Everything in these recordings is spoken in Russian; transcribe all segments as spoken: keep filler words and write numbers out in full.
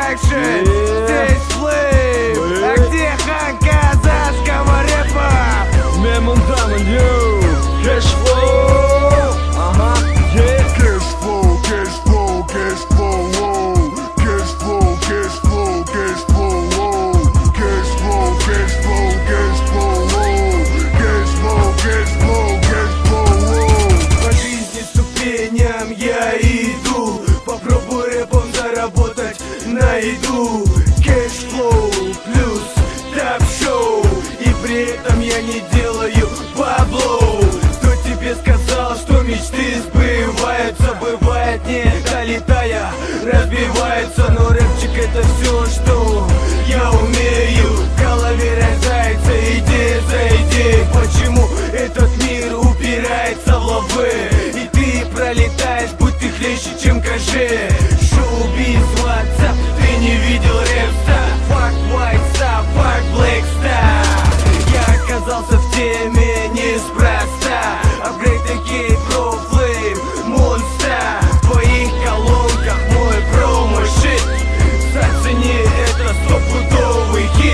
Production, Stage Flame. А где хан казахского рэпа? Мемонтамон, йоу, кэшфлоу. Ага, yeah. Кэшфлоу, кэшфлоу, кэшфлоу, воу. Кэшфлоу, кэшфлоу, кэшфлоу, воу. Кэшфлоу, кэшфлоу, кэшфлоу, воу. Кэшфлоу, кэшфлоу, кэшфлоу, воу. По жизни ступеням я иду, попробуй рэпом заработать на еду. Кэшфлоу плюс тап-шоу, и при этом я не делаю баблоу. Кто тебе сказал, что мечты сбываются? Бывает не долетая, разбивается. Но рэпчик это все, что я умею. В голове рождается идея за идеей. Почему этот мир упирается в лавы, и ты пролетаешь, будь ты хлеще, чем каже. Шоу-биз, WhatsApp, ты не видел рэп-ста. Fuck white star, fuck black star. Я оказался в теме неспроста. Апгрейд такие про флейм, монстра. В твоих колонках мой промо-шит. Зацени, это стопудовый хит.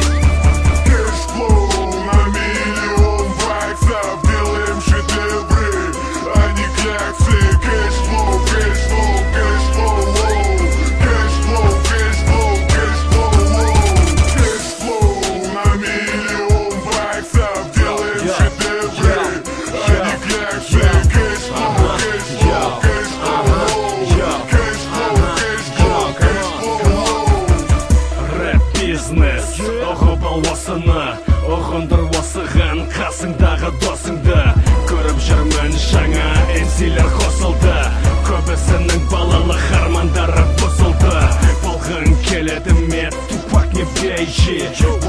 Кэшфлоу на миллион баксов, делаем шедевры, а не кляксы. Кэшфлоу, кэшфлоу, кэшфлоу, воу. Кэшфлоу, кэшфлоу, кэшфлоу, воу. Кэшфлоу на миллион баксов, делаем шедевры, а не кляксы. Кэшфлоу, кэшфлоу, кэшфлоу, воу. Кэшфлоу, кэшфлоу, кэшфлоу, воу. Рэп-бизнес, ого балуасына, оғындыр осыған қасыңдағы досыңды. Көріп жүрмін жаңа энзилер қосылды, көбісінің балалық армандары бұзылды. Болғың келеді ме, тупак не бейші,